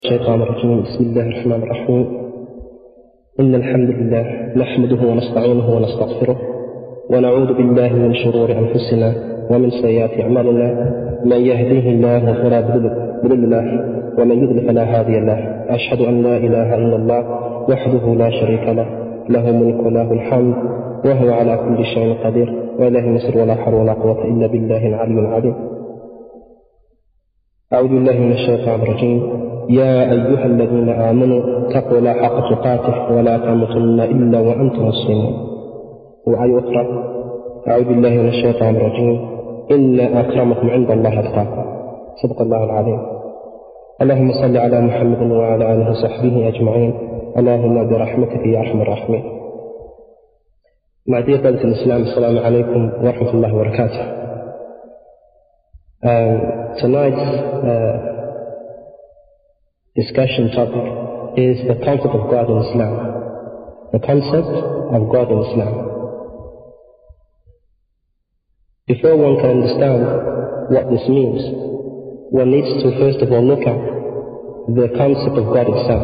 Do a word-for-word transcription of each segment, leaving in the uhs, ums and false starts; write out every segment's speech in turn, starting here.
الشيطان الرجيم. بسم الله الرحمن الرحيم. إن الحمد لله نحمده ونستعينه ونستغفره ونعوذ بالله من شرور أنفسنا ومن سيئات أعمالنا. من يهديه الله فلا مضل له ومن يضلل فلا هادي له. أشهد أن لا إله إلا الله وحده لا شريك له، له الملك وله الحمد وهو على كل شيء قدير، وإليه المصير، ولا حول ولا قوة إلا بالله العلي العظيم. أعوذ بالله من الشيطان الرجيم. يا أيها الذين آمنوا اتقوا الله حق تقاته ولا تموتن إلا وأنتم مسلمون. وآية أخرى: أعوذ بالله من الشيطان الرجيم. إن أكرمكم عند الله أتقاكم. صدق الله العظيم. اللهم صل على محمد وعلى آله وصحبه أجمعين. اللهم برحمتك يا أرحم الراحمين. معدية طلبة الإسلام، السلام عليكم ورحمة الله وبركاته. Um, tonight's uh, discussion topic is the concept of God in Islam. The concept of God in Islam. Before one can understand what this means, one needs to first of all look at the concept of God itself.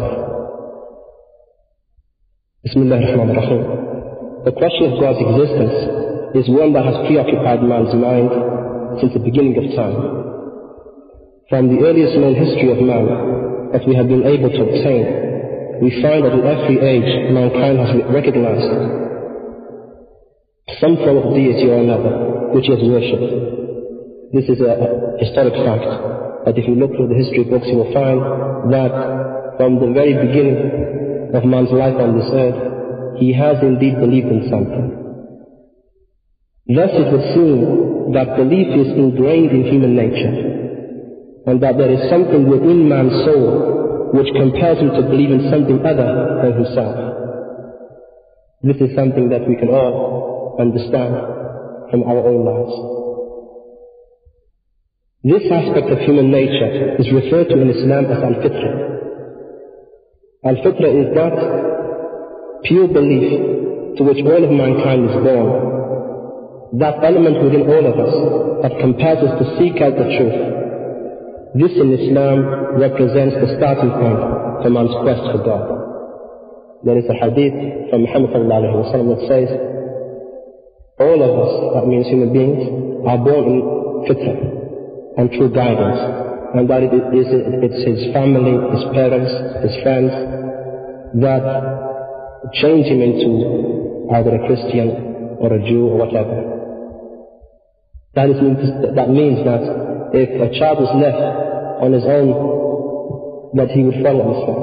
Bismillah ar-Rahman ar-Rahim. The question of God's existence is one that has preoccupied man's mind since the beginning of time. From the earliest known history of man that we have been able to obtain, we find that in every age mankind has recognized some form of deity or another which he has worshipped. This is a historic fact, that if you look through the history books you will find that from the very beginning of man's life on this earth, he has indeed believed in something. Thus it would seem that belief is ingrained in human nature, and that there is something within man's soul which compels him to believe in something other than himself. This is something that we can all understand from our own lives. This aspect of human nature is referred to in Islam as al-fitra. Al-fitra is that pure belief to which all of mankind is born, that element within all of us that compels us to seek out the truth. This in Islam represents the starting point for man's quest for God. There is a hadith from Muhammad sallallahu alayhi wa sallam that says, all of us, that means human beings, are born in fitra and true guidance, and that it is, it's his family, his parents, his friends that change him into either a Christian or a Jew or whatever. That, is, that means that if a child was left on his own, that he would follow Islam.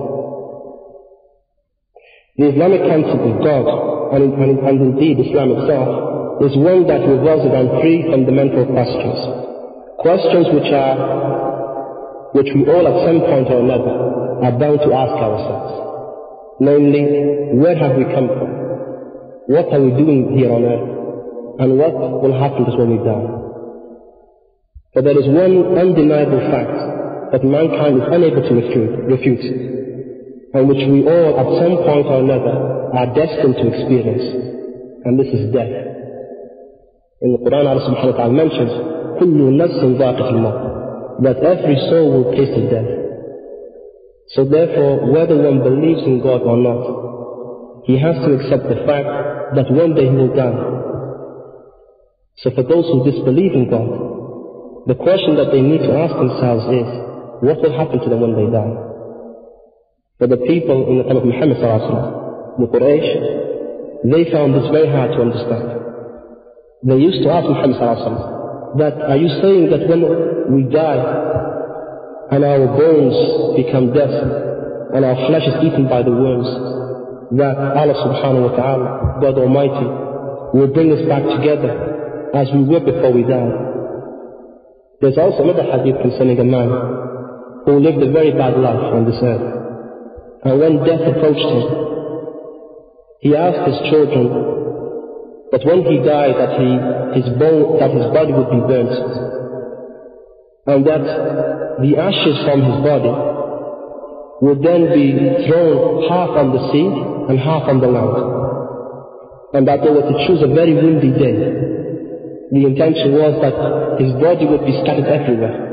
The Islamic concept of God, and, and, and indeed Islam itself, is one that revolves around three fundamental questions. Questions which are, which we all at some point or another are bound to ask ourselves. Namely, where have we come from? What are we doing here on earth? And what will happen to us when we die? But there is one undeniable fact that mankind is unable to refute, refute, and which we all at some point or another are destined to experience, and this is death. In the Quran, Allah subhanahu wa ta'ala mentions, كُلُّ نَفْسٍ ذَاقَةُ الْمَوْتِ, that every soul will taste of death. So therefore, whether one believes in God or not, he has to accept the fact that one day he will die. So for those who disbelieve in God, the question that they need to ask themselves is, what will happen to them when they die? For the people in the time of Muhammad sallallahu alaihi wasallam, the Quraysh, they found this very hard to understand. They used to ask Muhammad sallallahu alaihi wasallam, that are you saying that when we die and our bones become death and our flesh is eaten by the worms, that Allah subhanahu wa ta'ala, God Almighty, will bring us back together as we were before we died? There's also another hadith concerning a man who lived a very bad life on this earth. And when death approached him, he asked his children that when he died that he, his bone, that his body would be burnt, and that the ashes from his body would then be thrown half on the sea and half on the land, and that they were to choose a very windy day. The intention was that his body would be scattered everywhere,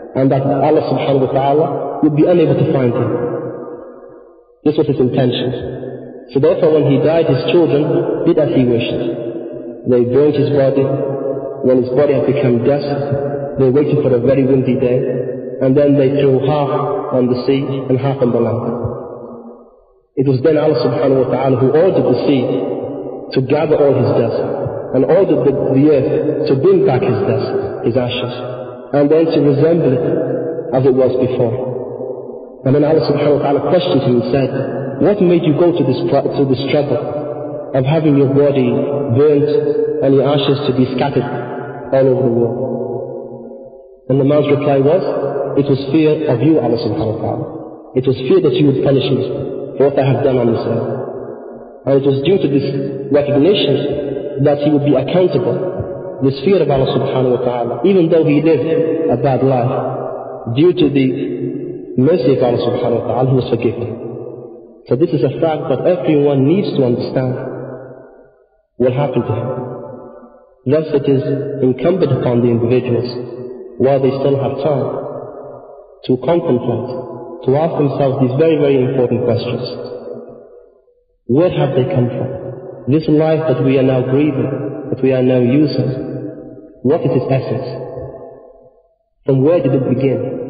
and that Allah subhanahu wa ta'ala would be unable to find him. This was his intention. So therefore when he died, his children did as he wished. They burnt his body. When his body had become dust, they waited for a very windy day, and then they threw half on the sea and half on the land. It was then Allah subhanahu wa ta'ala who ordered the sea to gather all his dust, and ordered the, the earth to bring back his dust, his ashes, and then to resemble it as it was before. And then Allah subhanahu wa ta'ala questioned him and said, what made you go to this, to this trouble of having your body burnt and your ashes to be scattered all over the world? And the man's reply was, it was fear of you, Allah subhanahu wa ta'ala. It was fear that you would punish me for what I have done on this earth. And it was due to this recognition that he would be accountable, this fear of Allah subhanahu wa ta'ala, even though he lived a bad life, due to the mercy of Allah subhanahu wa ta'ala, he was forgiven. So this is a fact that everyone needs to understand what happened to him. Thus it is incumbent upon the individuals, while they still have time, to contemplate, to ask themselves these very, very important questions. Where have they come from? This life that we are now breathing, that we are now using, what is its essence? From where did it begin?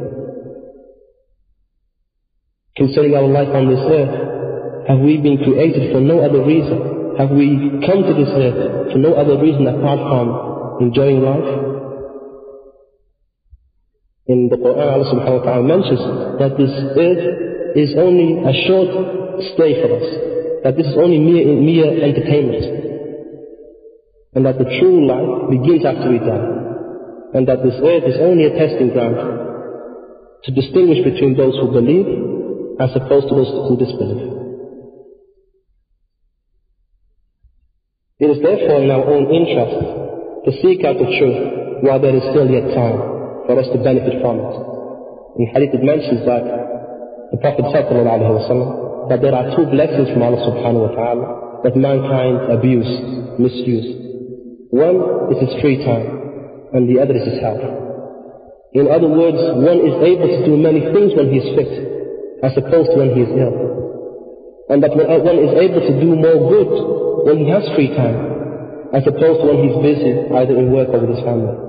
Concerning our life on this earth, have we been created for no other reason? Have we come to this earth for no other reason apart from enjoying life? In the Quran, Allah subhanahu wa ta'ala mentions that this earth is only a short stay for us, that this is only mere, mere entertainment, and that the true life begins after we die, and that this earth is only a testing ground to distinguish between those who believe as opposed to those who disbelieve. It is therefore in our own interest to seek out the truth while there is still yet time for us to benefit from it. In Hadith it mentions that the Prophet said that there are two blessings from Allah subhanahu wa ta'ala that mankind abuse, misuse. One is his free time, and the other is his health. In other words, one is able to do many things when he is fit, as opposed to when he is ill. And that one is able to do more good when he has free time, as opposed to when he is busy either in work or with his family.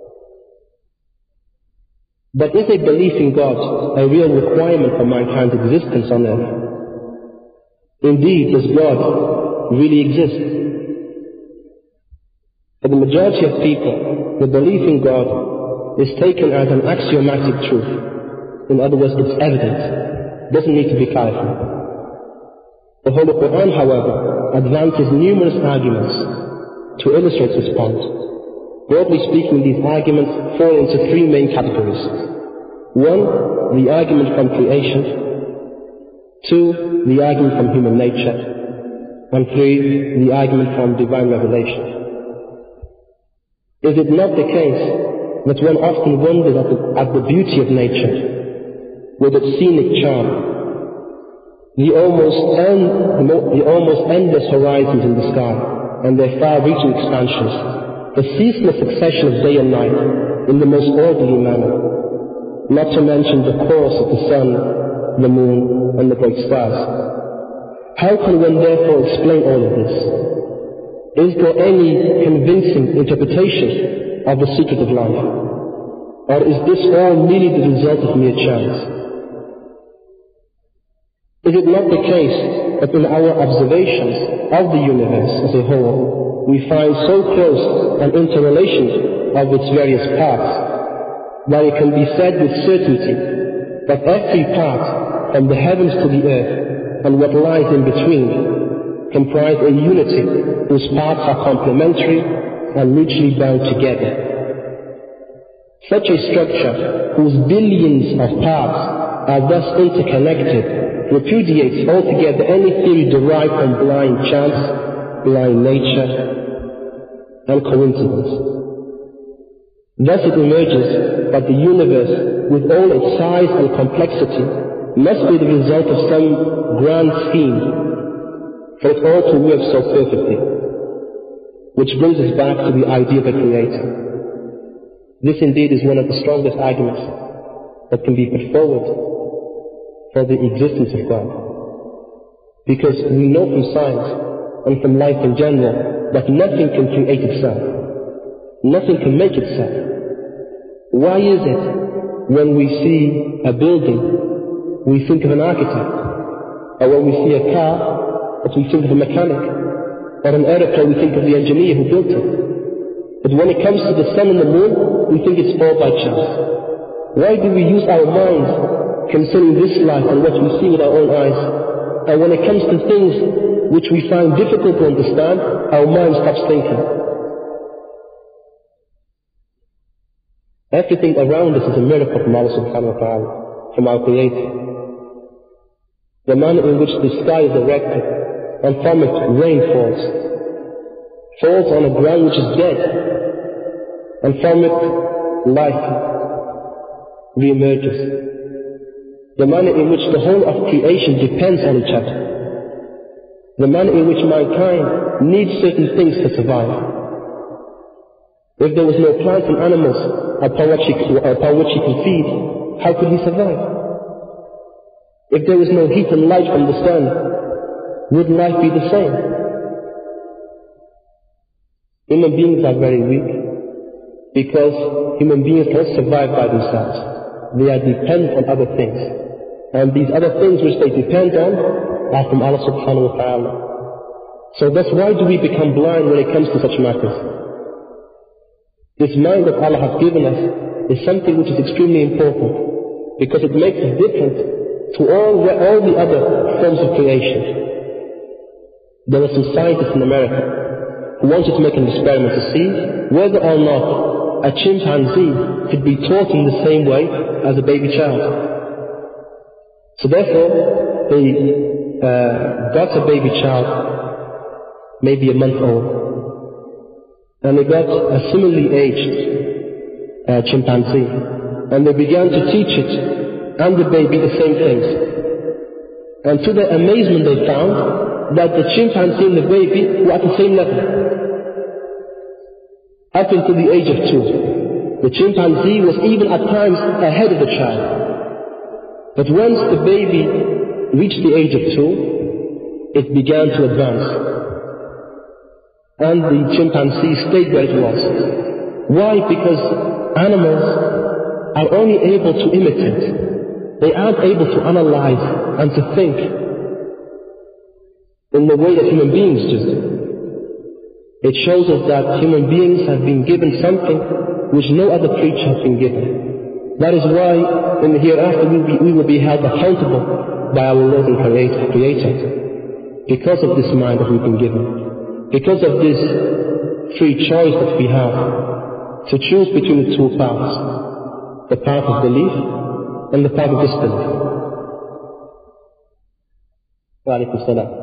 But is a belief in God a real requirement for mankind's existence on earth? Indeed, does God really exist? For the majority of people, the belief in God is taken as an axiomatic truth. In other words, it's evident. It doesn't need to be clarified. The Holy Quran, however, advances numerous arguments to illustrate this point. Broadly speaking, these arguments fall into three main categories. One, the argument from creation. Two, the argument from human nature. And three, the argument from divine revelation. Is it not the case that one often wonders at the, at the beauty of nature, with its scenic charm, the almost, end, the almost endless horizons in the sky, and their far-reaching expansions, the ceaseless succession of day and night in the most orderly manner, not to mention the course of the sun, the moon, and the great stars. How can one therefore explain all of this? Is there any convincing interpretation of the secret of life? Or is this all merely the result of mere chance? Is it not the case that in our observations of the universe as a whole, we find so close an interrelation of its various parts, that it can be said with certainty that every part, from the heavens to the earth, and what lies in between, comprise a unity whose parts are complementary and mutually bound together. Such a structure, whose billions of parts are thus interconnected, repudiates altogether any theory derived from blind chance, blind nature, and coincidence. Thus it emerges that the universe, with all its size and complexity, must be the result of some grand scheme for it all to work so perfectly, which brings us back to the idea of a creator. This indeed is one of the strongest arguments that can be put forward for the existence of God. Because we know from science and from life in general that nothing can create itself. Nothing can make itself. Why is it when we see a building, we think of an architect? Or when we see a car, we think of a mechanic? Or an aeroplane, we think of the engineer who built it? But when it comes to the sun and the moon, we think it's all by chance. Why do we use our minds concerning this life and what we see with our own eyes? And when it comes to things which we find difficult to understand, our mind stops thinking. Everything around us is a miracle from Allah subhanahu wa ta'ala, from our Creator. The manner in which the sky is erected, and from it rain falls, falls on a ground which is dead, and from it life re-emerges. The manner in which the whole of creation depends on each other. The manner in which mankind needs certain things to survive. If there was no plants and animals upon which he, upon which he can feed, how could he survive? If there was no heat and light from the sun, would life be the same? Human beings are very weak because human beings don't survive by themselves. They are dependent on other things. And these other things which they depend on are from Allah subhanahu wa ta'ala. So that's why do we become blind when it comes to such matters? This mind that Allah has given us is something which is extremely important because it makes us different to all, all the other forms of creation. There were some scientists in America who wanted to make an experiment to see whether or not a chimpanzee could be taught in the same way as a baby child. So therefore, they uh, got a baby child, maybe a month old, and they got a similarly aged uh, chimpanzee, and they began to teach it and the baby the same things. And to their amazement they found that the chimpanzee and the baby were at the same level. Up until the age of two. The chimpanzee was even at times ahead of the child. But once the baby reached the age of two, it began to advance. And the chimpanzee stayed where it was. Why? Because animals are only able to imitate. They aren't able to analyze and to think in the way that human beings do. It shows us that human beings have been given something which no other creature has been given. That is why in the hereafter we will be, we will be held accountable by our Lord and Creator. Because of this mind that we've been given. Because of this free choice that we have to choose between the two paths. The path of belief and the path of disbelief. Wa alaikum salam.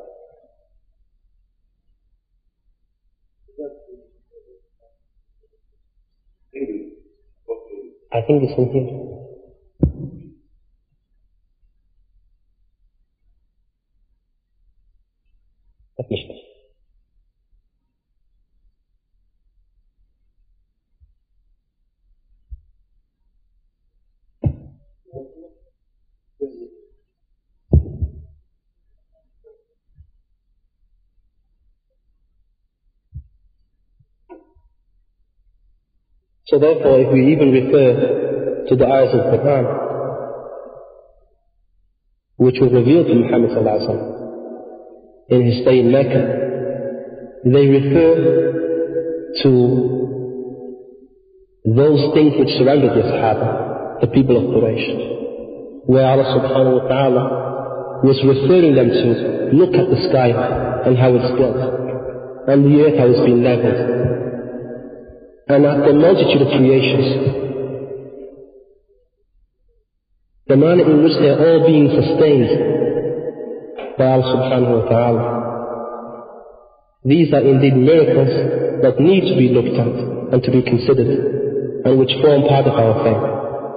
I think it's in here. Let me show. So therefore, if we even refer to the ayahs of the Quran, which were revealed to Muhammad sallallahu alaihi wasallam in his stay in Mecca, they refer to those things which surrounded the Sahaba, the people of Quraysh, where Allah subhanahu wa ta'ala was referring them to look at the sky and how it's built, and the earth how it's been leveled, and at the multitude of creations, the manner in which they are all being sustained by Allah subhanahu wa ta'ala. These are indeed miracles that need to be looked at and to be considered, and which form part of our faith.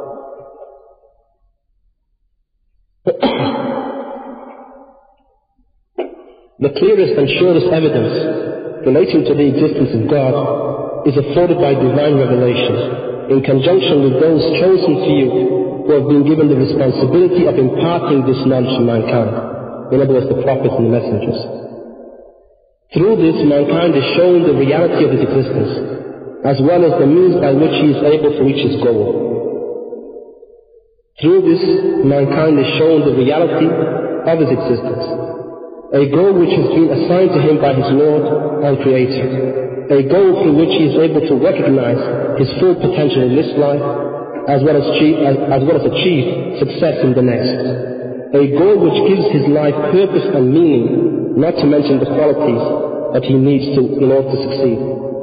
The clearest and surest evidence relating to the existence of God is afforded by divine revelations, in conjunction with those chosen to you who have been given the responsibility of imparting this knowledge to mankind. In other words, the prophets and the messengers. Through this, mankind is shown the reality of his existence, as well as the means by which he is able to reach his goal. Through this, mankind is shown the reality of his existence, a goal which has been assigned to him by his Lord and Creator, a goal through which he is able to recognize his full potential in this life, as well as achieve, as, as well as achieve success in the next, a goal which gives his life purpose and meaning, not to mention the qualities that he needs to in order to succeed.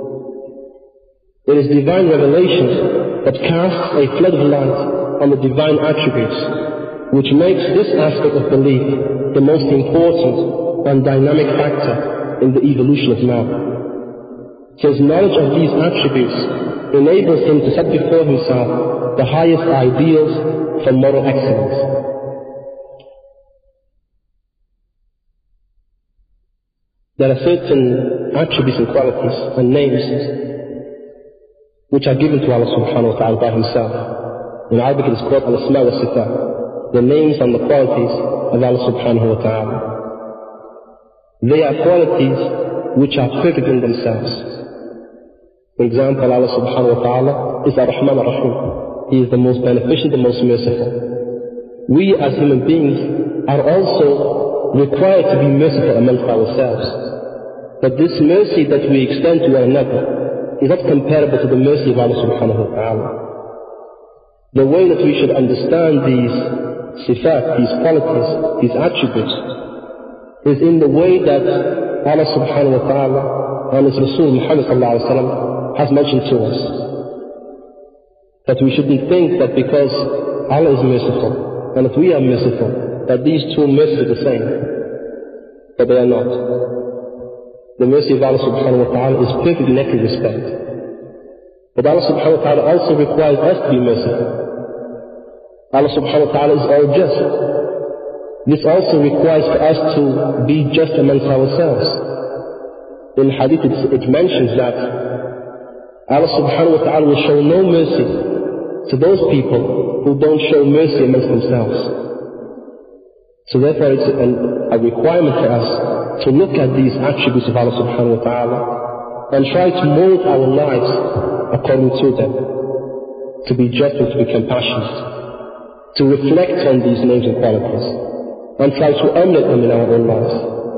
It is divine revelation that casts a flood of light on the divine attributes, which makes this aspect of belief the most important and dynamic factor in the evolution of man. Since knowledge of these attributes enables him to set before himself the highest ideals for moral excellence. There are certain attributes and qualities and names which are given to Allah subhanahu wa ta'ala by himself. In Arabic it is called al-asma wa sifat, the names and the qualities of Allah subhanahu wa ta'ala. They are qualities which are perfect in themselves. For example, Allah subhanahu wa ta'ala is ar-Rahman ar-Rahim. He is the most beneficent, the most merciful. We as human beings are also required to be merciful amongst ourselves. But this mercy that we extend to one another is not comparable to the mercy of Allah subhanahu wa ta'ala. The way that we should understand these sifat, these qualities, these attributes, is in the way that Allah subhanahu wa ta'ala and His Rasul Muhammad sallallahu alayhi wa sallam has mentioned to us. That we shouldn't think that because Allah is merciful and that we are merciful, that these two mercies are the same. But they are not. The mercy of Allah subhanahu wa ta'ala is perfect in every respect. But Allah subhanahu wa ta'ala also requires us to be merciful. Allah subhanahu wa ta'ala is all just. This also requires for us to be just amongst ourselves. In hadith it, it mentions that Allah subhanahu wa ta'ala will show no mercy to those people who don't show mercy amongst themselves. So therefore it's an, a requirement for us to look at these attributes of Allah subhanahu wa ta'ala and try to mold our lives according to them, to be just and to be compassionate, to reflect on these names and qualities, and try to emulate them in our own lives.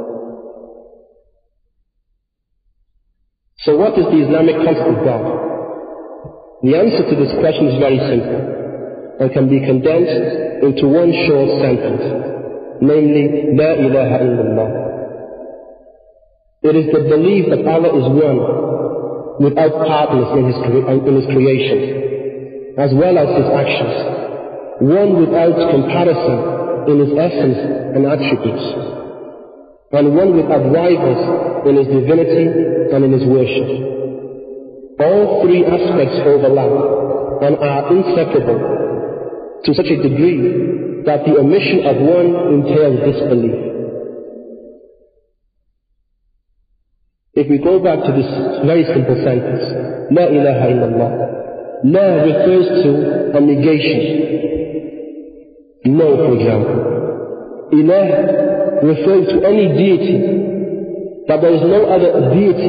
So what is the Islamic concept of God? The answer to this question is very simple and can be condensed into one short sentence, namely, La ilaha illallah. It is the belief that Allah is one, without partners in his, in his creation, as well as his actions, one without comparison in his essence and attributes, and one without rivals in his divinity and in his worship. All three aspects overlap and are inseparable to such a degree that the omission of one entails disbelief. If we go back to this very simple sentence, La ilaha illallah, La refers to a negation. No, for example. Ilah refers to any deity, that there is no other deity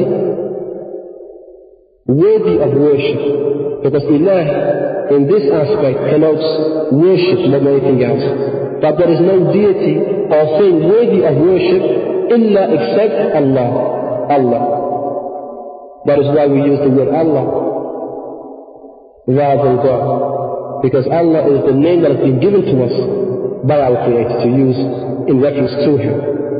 worthy of worship, because Ilah in this aspect connotes worship more than anything else. That there is no deity or thing worthy of worship illa except Allah. Allah. That is why we use the word Allah rather than God, because Allah is the name that has been given to us by our Creator to use in reference to Him.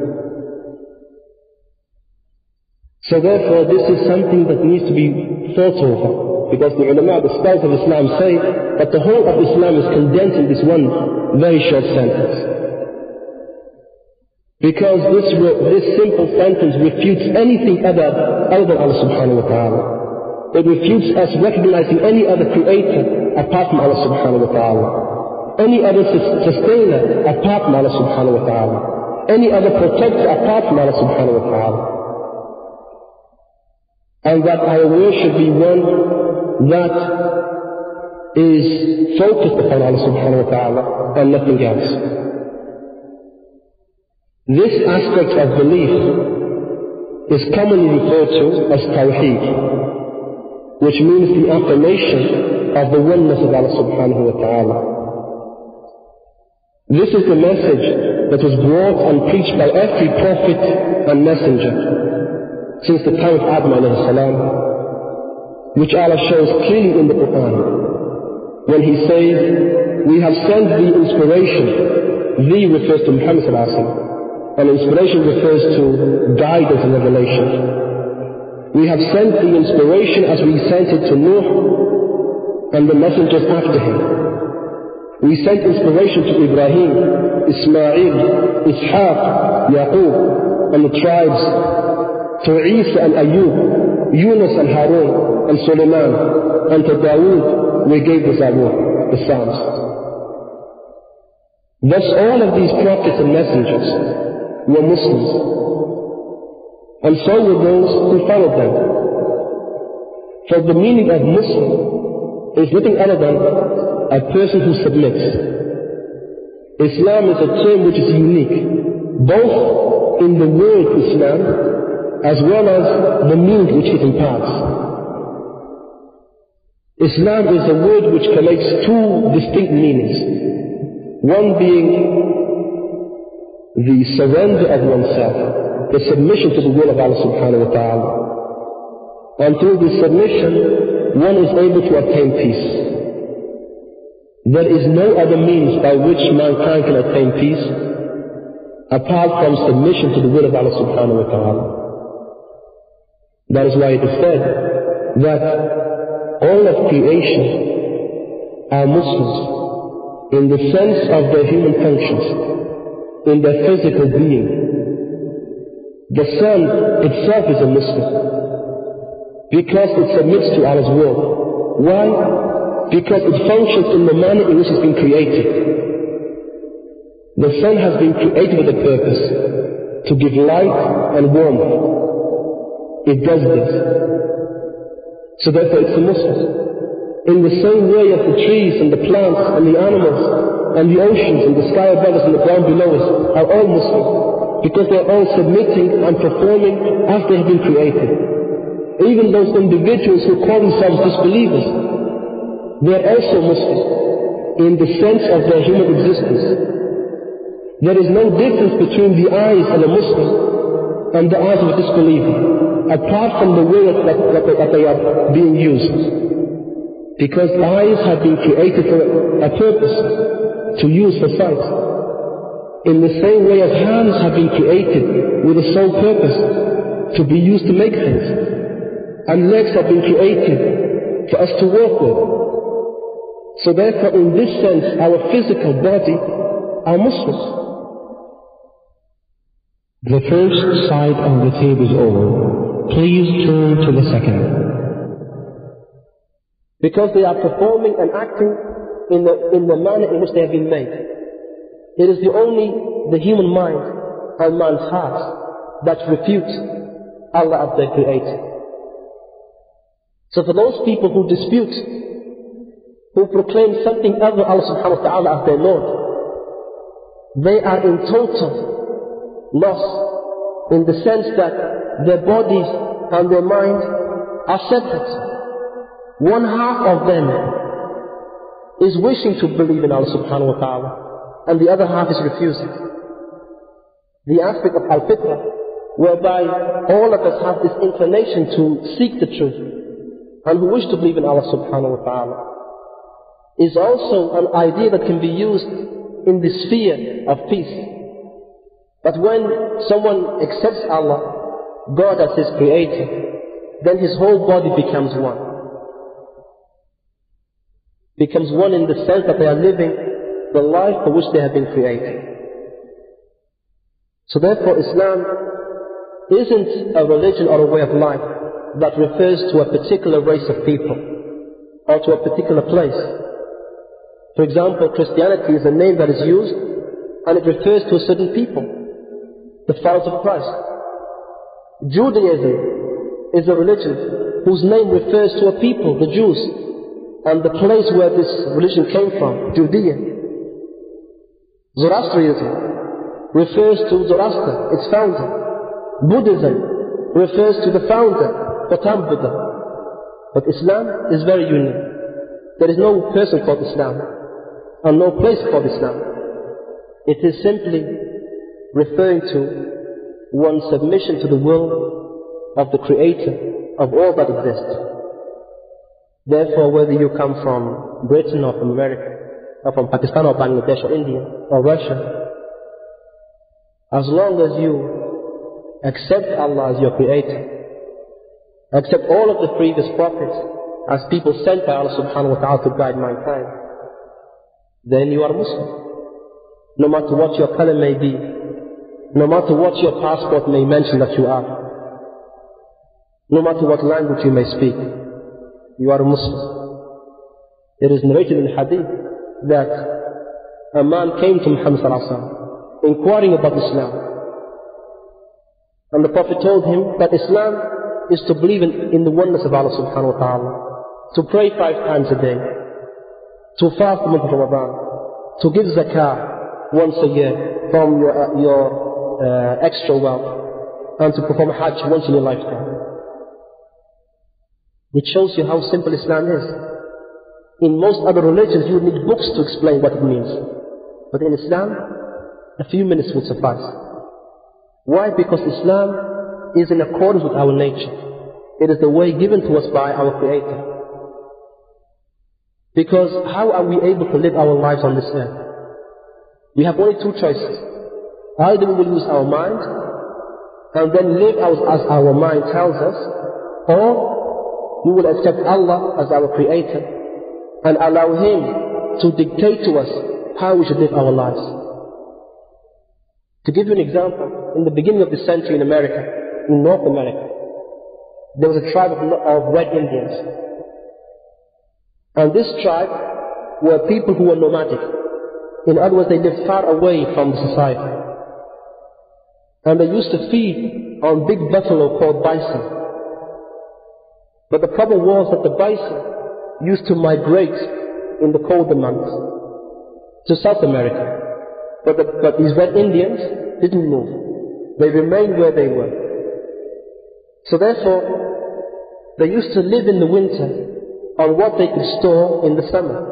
So therefore this is something that needs to be thought over, because the ulama, the scholars of Islam say that the whole of Islam is condensed in this one very short sentence. Because this, this simple sentence refutes anything other, other than Allah subhanahu wa ta'ala. It refutes us recognizing any other creator apart from Allah subhanahu wa ta'ala. Any other sustainer apart from Allah subhanahu wa ta'ala. Any other protector apart from Allah subhanahu wa ta'ala. And that our worship be one that is focused upon Allah subhanahu wa ta'ala and nothing else. This aspect of belief is commonly referred to as Tawheed, which means the affirmation of the oneness of Allah subhanahu wa ta'ala. This is the message that was brought and preached by every prophet and messenger since the time of Adam alayhi salam, which Allah shows clearly in the Quran when He says, "We have sent the inspiration." The refers to Muhammad sallallahu alaihi wasallam, and inspiration refers to guidance and revelation. We have sent the inspiration as we sent it to Nuh and the messengers after him. We sent inspiration to Ibrahim, Ismail, Ishaq, Yaqub, and the tribes, to Isa and Ayub, Yunus and Harun, and Suleiman, and to Dawood we gave the Zabur, the Psalms. Thus all of these prophets and messengers were Muslims, and so were those who followed them. For the meaning of Muslim is nothing other than a person who submits. Islam is a term which is unique, both in the word Islam as well as the meaning which it imparts. Islam is a word which collects two distinct meanings, one being the surrender of oneself, the submission to the will of Allah subhanahu wa ta'ala. And through this submission, one is able to attain peace. There is no other means by which mankind can attain peace apart from submission to the will of Allah subhanahu wa ta'ala. That is why it is said that all of creation are Muslims in the sense of their human functions, in their physical being. The sun itself is a Muslim because it submits to Allah's will. Why? Because it functions in the manner in which it's been created. The sun has been created with a purpose, to give light and warmth. It does this. So therefore it's a Muslim. In the same way as the trees and the plants and the animals and the oceans and the sky above us and the ground below us are all Muslim, because they're all submitting and performing as they have been created. Even those individuals who call themselves disbelievers, they are also Muslim in the sense of their human existence. There is no difference between the eyes of a Muslim and the eyes of a disbeliever, apart from the way that, that, that they are being used. Because eyes have been created for a purpose, to use for sight. In the same way as hands have been created with a sole purpose, to be used to make things. And legs have been created for us to walk with. So therefore, in this sense, our physical body are Muslims. The first side of the tape is over. Please turn to the second. Because they are performing and acting in the, in the manner in which they have been made. It is the only the human mind and man's heart that refutes Allah as their creator. So for those people who dispute, who proclaim something other than Allah subhanahu wa ta'ala as their Lord, they are in total loss, in the sense that their bodies and their mind are separate. One half of them is wishing to believe in Allah subhanahu wa ta'ala, and the other half is refusing. The aspect of al-fitra, whereby all of us have this inclination to seek the truth, and who wish to believe in Allah subhanahu wa ta'ala, is also an idea that can be used in the sphere of peace. That when someone accepts Allah, God as his creator, then his whole body becomes one. Becomes one in the sense that they are living the life for which they have been created. So therefore Islam isn't a religion or a way of life that refers to a particular race of people or to a particular place. For example, Christianity is a name that is used and it refers to a certain people, the followers of Christ. Judaism is a religion whose name refers to a people, the Jews, and the place where this religion came from, Judea. Zoroastrianism refers to Zoroaster, its founder. Buddhism refers to the founder, Gautam Buddha. But Islam is very unique. There is no person called Islam, and no place called Islam. It is simply referring to one's submission to the will of the Creator of all that exists. Therefore, whether you come from Britain or from America, or from Pakistan or Bangladesh or India or Russia, as long as you accept Allah as your Creator, accept all of the previous prophets as people sent by Allah subhanahu wa ta'ala to guide mankind, then you are Muslim. No matter what your color may be, no matter what your passport may mention that you are, no matter what language you may speak, you are a Muslim. It is narrated in Hadith that a man came to Muhammad sallallahu alaihi wasallam inquiring about Islam, and the Prophet told him that Islam is to believe in, in the oneness of Allah subhanahu wa ta'ala, to pray five times a day, to fast the month of Ramadan, to give zakah once a year from your, uh, your uh, extra wealth, and to perform Hajj once in your lifetime. It shows you how simple Islam is. In most other religions you need books to explain what it means. But in Islam, a few minutes would suffice. Why? Because Islam is in accordance with our nature. It is the way given to us by our Creator. Because how are we able to live our lives on this earth? We have only two choices. Either we will use our mind and then live as, as our mind tells us, or we will accept Allah as our Creator and allow Him to dictate to us how we should live our lives. To give you an example, in the beginning of the century in America, in North America, there was a tribe of, of Red Indians. And this tribe were people who were nomadic. In other words, they lived far away from the society. And they used to feed on big buffalo called bison. But the problem was that the bison used to migrate in the colder months to South America. But, the, but these Red Indians didn't move. They remained where they were. So therefore, they used to live in the winter on what they could store in the summer.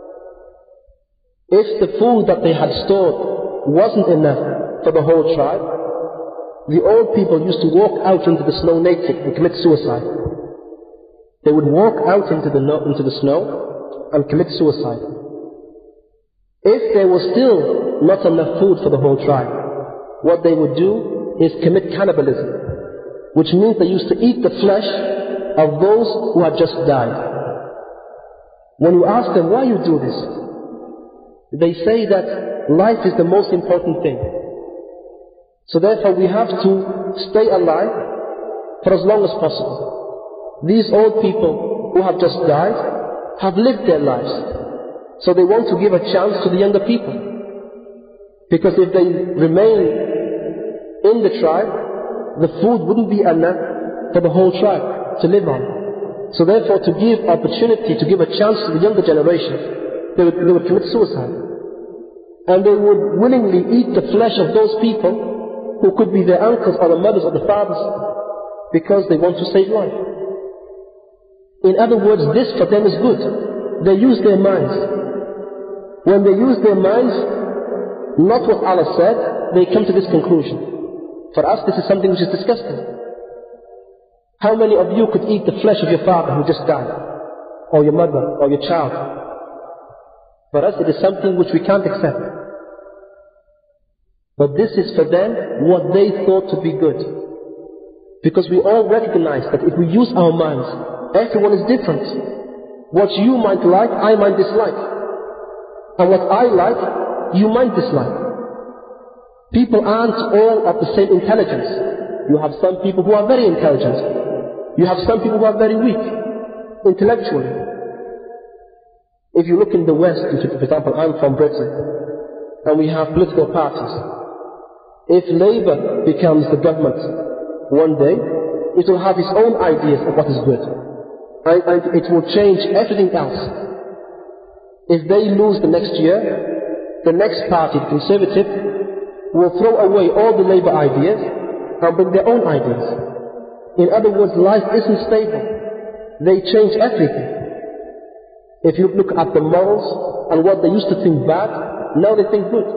If the food that they had stored wasn't enough for the whole tribe, the old people used to walk out into the snow naked and commit suicide. They would walk out into the, no, into the snow and commit suicide. If there was still not enough food for the whole tribe, what they would do is commit cannibalism, which means they used to eat the flesh of those who had just died. When you ask them why you do this, they say that life is the most important thing. So therefore we have to stay alive for as long as possible. These old people who have just died have lived their lives. So they want to give a chance to the younger people. Because if they remain in the tribe, the food wouldn't be enough for the whole tribe to live on. So therefore, to give opportunity, to give a chance to the younger generation, they would, they would commit suicide. And they would willingly eat the flesh of those people who could be their uncles or the mothers or the fathers, because they want to save life. In other words, this for them is good. They use their minds. When they use their minds, not what Allah said, they come to this conclusion. For us, this is something which is disgusting. How many of you could eat the flesh of your father who just died? Or your mother, or your child? For us, it is something which we can't accept. But this is for them what they thought to be good. Because we all recognize that if we use our minds, everyone is different. What you might like, I might dislike. And what I like, you might dislike. People aren't all of the same intelligence. You have some people who are very intelligent. You have some people who are very weak, intellectually. If you look in the West, for example, I'm from Britain, and we have political parties. If Labour becomes the government one day, it will have its own ideas of what is good. And, and it will change everything else. If they lose the next year, the next party, the Conservative, will throw away all the Labour ideas and bring their own ideas. In other words, life isn't stable. They change everything. If you look at the morals and what they used to think bad, now they think good.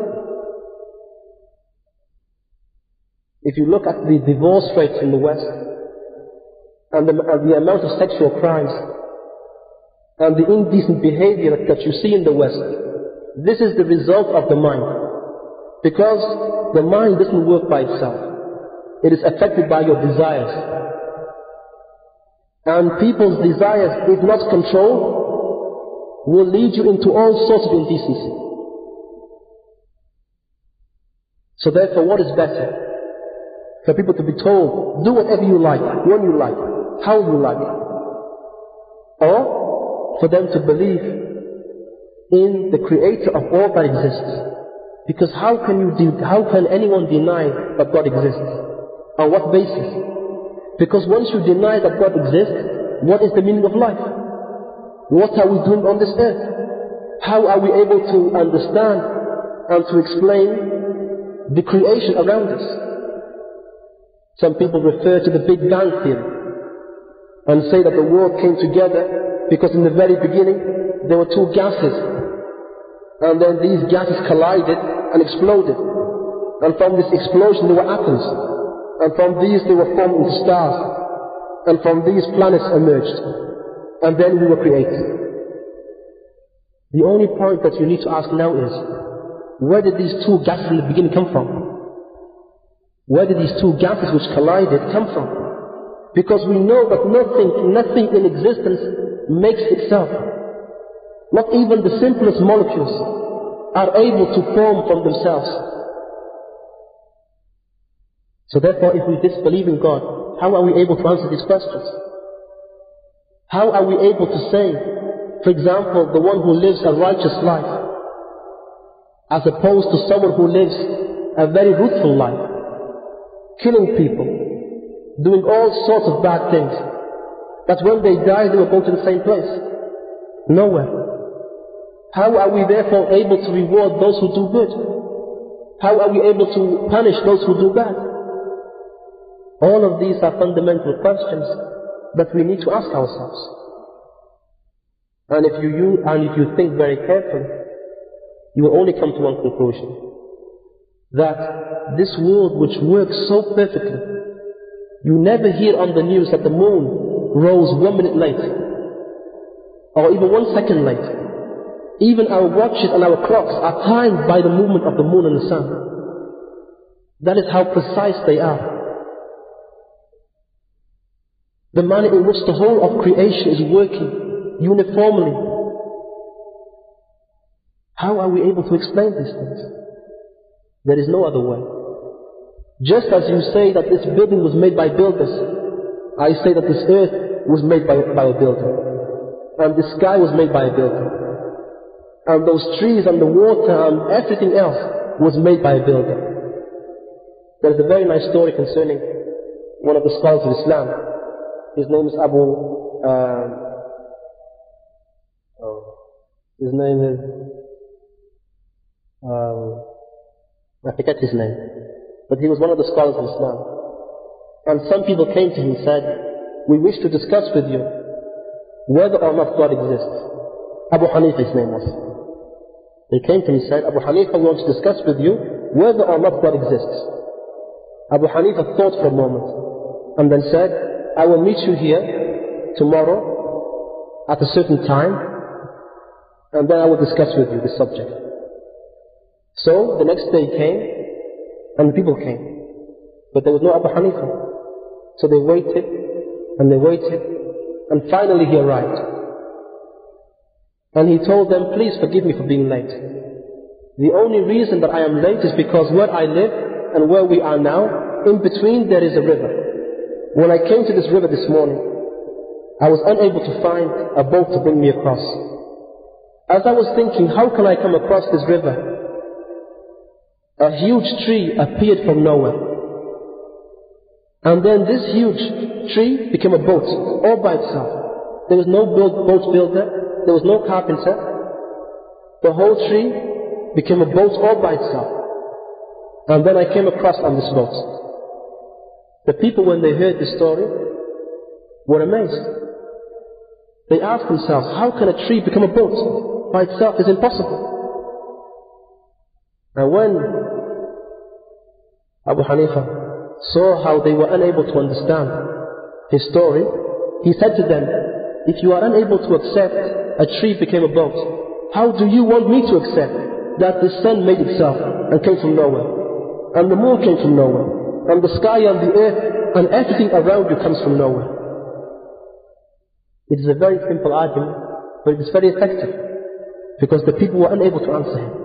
If you look at the divorce rates in the West, and the, and the amount of sexual crimes, and the indecent behavior that you see in the West, this is the result of the mind. Because the mind doesn't work by itself. It is affected by your desires. And people's desires, if not controlled, will lead you into all sorts of indecency. So therefore, what is better? For people to be told, do whatever you like, when you like, how you like. Or for them to believe in the creator of all that exists. Because how can you de- how can anyone deny that God exists? On what basis? Because once you deny that God exists, what is the meaning of life? What are we doing on this earth? How are we able to understand and to explain the creation around us? Some people refer to the Big Bang Theory and say that the world came together because in the very beginning there were two gases, and then these gases collided and exploded, and from this explosion there were atoms, and from these they were formed into stars, and from these planets emerged, and then we were created. The only point that you need to ask now is, where did these two gases in the beginning come from? Where did these two gases which collided come from? Because we know that nothing, nothing in existence makes itself. Not even the simplest molecules are able to form from themselves. So therefore, if we disbelieve in God, how are we able to answer these questions? How are we able to say, for example, the one who lives a righteous life, as opposed to someone who lives a very ruthful life, killing people, doing all sorts of bad things, that when they die they will go to the same place? Nowhere. How are we therefore able to reward those who do good? How are we able to punish those who do bad? All of these are fundamental questions that we need to ask ourselves. And if you, you, and if you think very carefully, you will only come to one conclusion. That this world which works so perfectly, you never hear on the news that the moon rose one minute late, or even one second late. Even our watches and our clocks are timed by the movement of the moon and the sun. That is how precise they are. The manner in which the whole of creation is working uniformly. How are we able to explain these things? There is no other way. Just as you say that this building was made by builders, I say that this earth was made by, by a builder, and the sky was made by a builder, and those trees and the water and everything else was made by a builder. There is a very nice story concerning one of the scholars of Islam. His name is Abu, um, oh, his name is, um, I forget his name, but he was one of the scholars of Islam. And some people came to him and said, we wish to discuss with you whether or not God exists. Abu Hanifa, his name was. They came to him and said, Abu Hanifa, we want to discuss with you whether or not God exists. Abu Hanifa thought for a moment and then said, I will meet you here tomorrow at a certain time, and then I will discuss with you this subject. So the next day came, and the people came, but there was no Abu Hanifa. So they waited, and they waited, and finally he arrived. And he told them, please forgive me for being late. The only reason that I am late is because where I live and where we are now, in between there is a river. When I came to this river this morning, I was unable to find a boat to bring me across. As I was thinking, how can I come across this river? A huge tree appeared from nowhere. And then this huge tree became a boat, all by itself. There was no boat builder, there was no carpenter. the whole tree became a boat all by itself. And then I came across on this boat. The people, when they heard this story, were amazed. They asked themselves, how can a tree become a boat? By itself is impossible. And when Abu Hanifa saw how they were unable to understand his story, he said to them, if you are unable to accept a tree became a boat, how do you want me to accept that the sun made itself and came from nowhere, and the moon came from nowhere, and the sky and the earth and everything around you comes from nowhere? It is a very simple argument, but it is very effective, because the people were unable to answer him.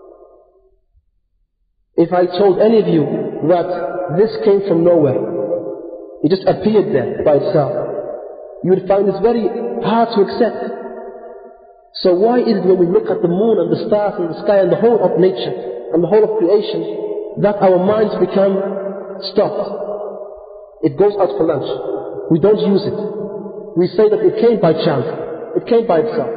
If I told any of you that this came from nowhere, it just appeared there by itself, you would find this very hard to accept. So why is it when we look at the moon and the stars and the sky and the whole of nature and the whole of creation that our minds become stopped? It goes out for lunch. We don't use it. We say that it came by chance. It came by itself.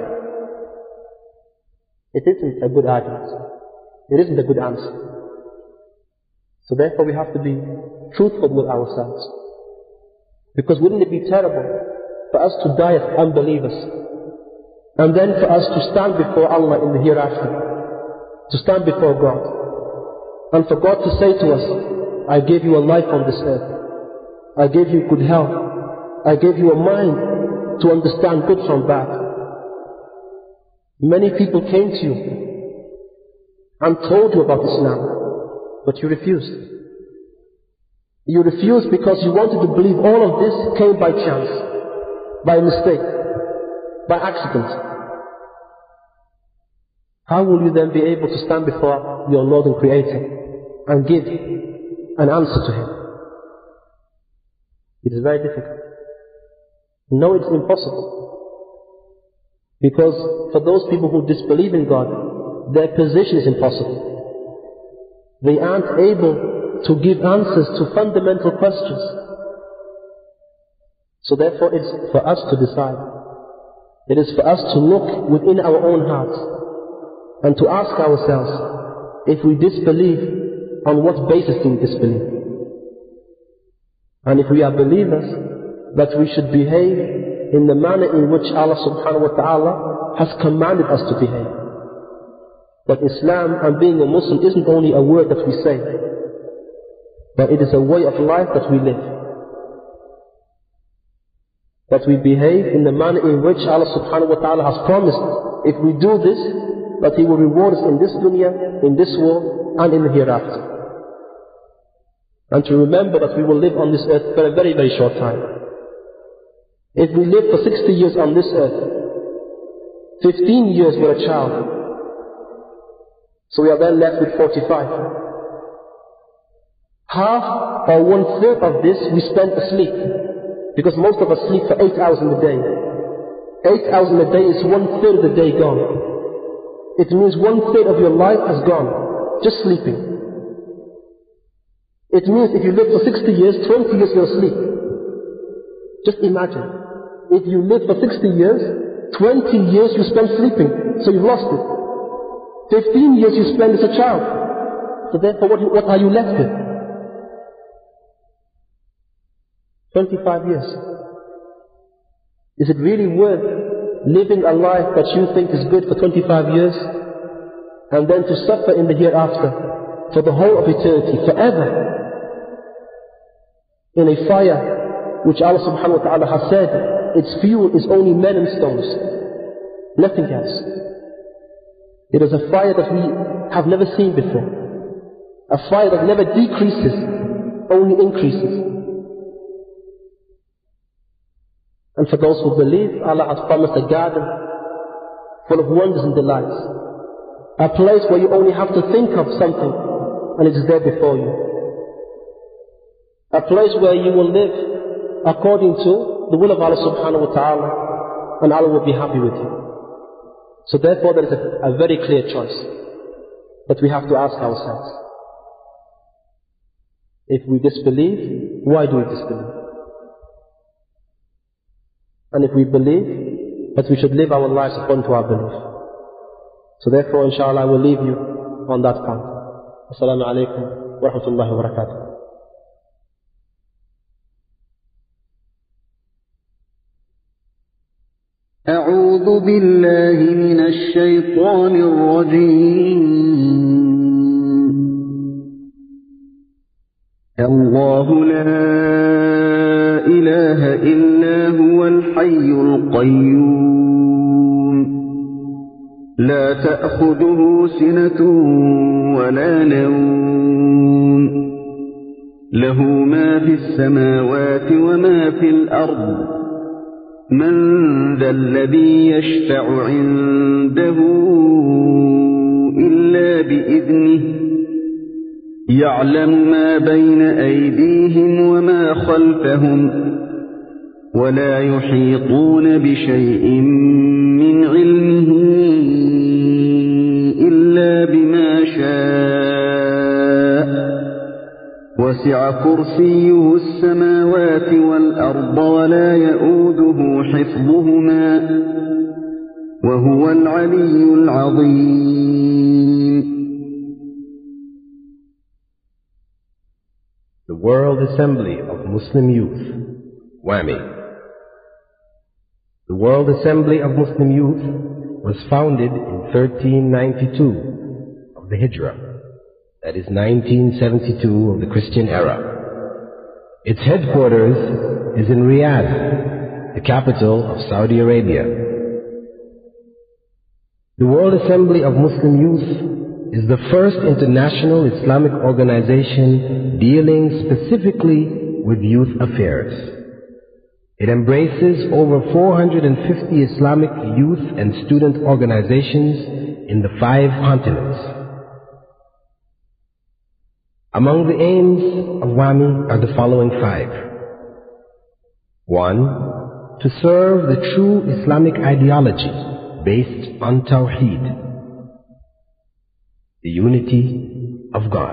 It isn't a good argument. It isn't a good answer. So therefore we have to be truthful with ourselves. Because wouldn't it be terrible for us to die as unbelievers, and then for us to stand before Allah in the hereafter, to stand before God, and for God to say to us, I gave you a life on this earth, I gave you good health, I gave you a mind to understand good from bad. Many people came to you and told you about Islam, but you refused. You refused because you wanted to believe all of this came by chance, by mistake, by accident. How will you then be able to stand before your Lord and Creator and give an answer to Him? It is very difficult. No, it's impossible. Because for those people who disbelieve in God, their position is impossible. They aren't able to give answers to fundamental questions. So therefore it's for us to decide. It is for us to look within our own hearts and to ask ourselves, if we disbelieve, on what basis do we disbelieve? And if we are believers, that we should behave in the manner in which Allah subhanahu wa ta'ala has commanded us to behave. But Islam and being a Muslim isn't only a word that we say, but it is a way of life that we live. That we behave in the manner in which Allah subhanahu wa ta'ala has promised. If we do this, that He will reward us in this dunya, in this world, and in the hereafter. And to remember that we will live on this earth for a very, very short time. If we live for sixty years on this earth, fifteen years we're a child, so we are then left with forty-five. Half or one third of this we spend asleep, because most of us sleep for eight hours in the day. Eight hours in the day is one third of the day gone. It means one third of your life has gone, just sleeping. It means if you live for sixty years, twenty years you're asleep. Just imagine. If you live for sixty years, twenty years you spend sleeping, so you've lost it. fifteen years you spend as a child. So therefore what, what are you left with? twenty-five years. Is it really worth living a life that you think is good for twenty-five years and then to suffer in the hereafter for the whole of eternity, forever, in a fire which Allah subhanahu wa ta'ala has said its fuel is only men and stones, nothing else? It is a fire that we have never seen before, a fire that never decreases, only increases. And for those who believe, Allah has promised a garden full of wonders and delights, a place where you only have to think of something and it is there before you, a place where you will live according to the will of Allah subhanahu wa ta'ala, and Allah will be happy with you. So therefore there is a, a very clear choice that we have to ask ourselves. If we disbelieve, why do we disbelieve? And if we believe, that we should live our lives according to our belief. So therefore, inshallah, I will leave you on that path. Assalamu alaikum wa rahmatullahi wa barakatuh. أعوذ بالله من الشيطان الرجيم. الله لا إله إلا هو الحي القيوم لا تأخذه سنة ولا نوم له ما في السماوات وما في الأرض من ذا الذي يشفع عنده إلا بإذنه يعلم ما بين أيديهم وما خلفهم ولا يحيطون بشيء من علمه إلا بما شاء وسع كرسيه السماوات والأرض ولا يؤوده حفظهما وهو العلي العظيم. The World Assembly of Muslim Youth, WAMI. The World Assembly of Muslim Youth was founded in thirteen ninety-two of the Hijrah, that is nineteen seventy-two of the Christian era. Its headquarters is in Riyadh, the capital of Saudi Arabia. The World Assembly of Muslim Youth is the first international Islamic organization dealing specifically with youth affairs. It embraces over four hundred fifty Islamic youth and student organizations in the five continents. Among the aims of WAMI are the following five. One, to serve the true Islamic ideology based on Tawheed, the unity of God.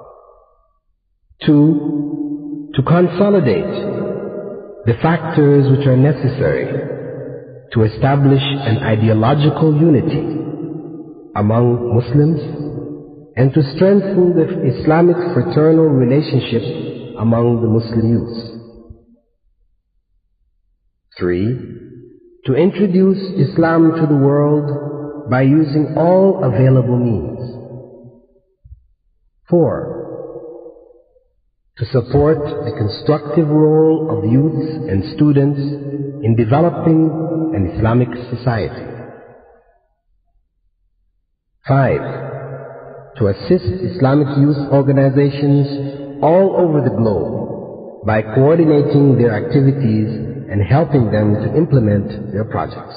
Two, to consolidate the factors which are necessary to establish an ideological unity among Muslims and to strengthen the Islamic fraternal relationship among the Muslim youth. Three, to introduce Islam to the world by using all available means. Four, to support the constructive role of youths and students in developing an Islamic society. Five, to assist Islamic youth organizations all over the globe by coordinating their activities and helping them to implement their projects.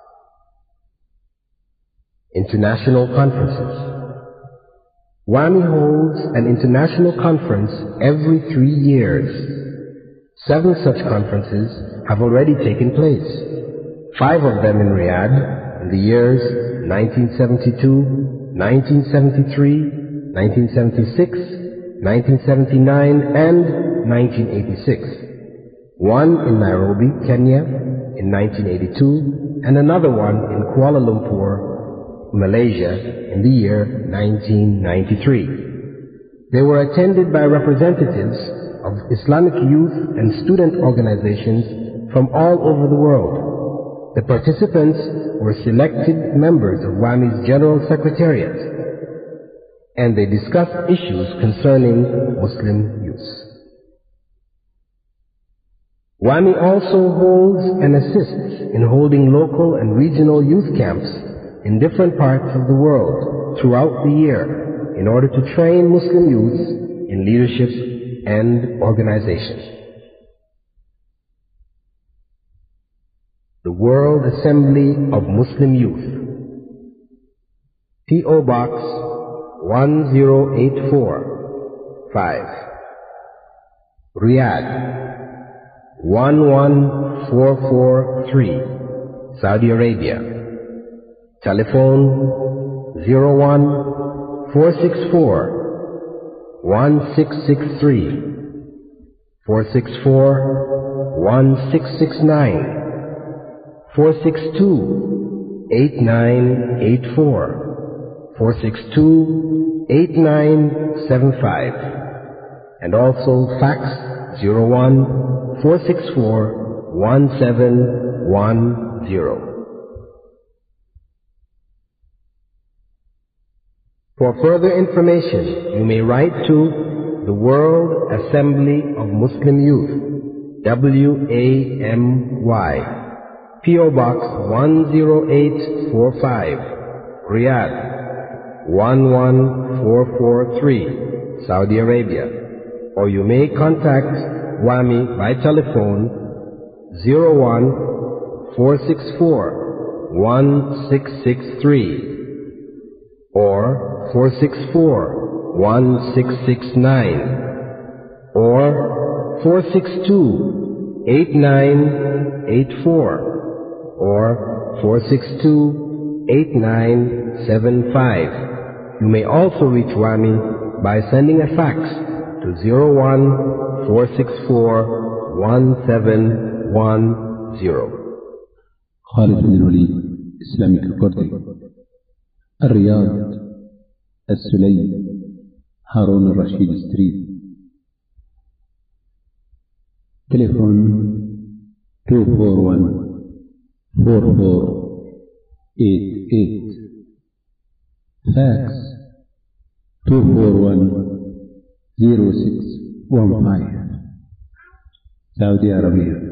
International conferences. WAMI holds an international conference every three years. Seven such conferences have already taken place. Five of them in Riyadh in the years nineteen seventy-two, nineteen seventy-three, nineteen seventy-six, nineteen seventy-nine, and nineteen eighty-six. One in Nairobi, Kenya in nineteen eighty-two, and another one in Kuala Lumpur, Malaysia in the year nineteen ninety-three. They were attended by representatives of Islamic youth and student organizations from all over the world. The participants were selected members of WAMI's General Secretariat, and they discussed issues concerning Muslim youth. WAMI also holds and assists in holding local and regional youth camps in different parts of the world throughout the year in order to train Muslim youths in leadership and organization. The World Assembly of Muslim Youth, P O Box one zero eight four, five, Riyadh one one four four three, Saudi Arabia. Telephone zero one four six four one six six three, four six four one six six nine, four six two eight nine eight four. four six two, eight nine seven five, and also fax zero one, four six four, one seven one zero. For further information, you may write to the World Assembly of Muslim Youth, W A M Y, P O Box one zero eight four five, Riyadh one one four four three, Saudi Arabia. Or you may contact WAMI by telephone zero one, four six four, one six six three or four six four, one six six nine or four six two, eight nine eight four or four six two, eight nine seven five. You may also reach WAMI by sending a fax to zero one, four six four, one seven one zero. خالد بن الوليد Islamic Recording الرياض السليم هارون الرشيد ستريت تليفون two four one, four four eight eight fax two four one, zero six one five Saudi Arabia.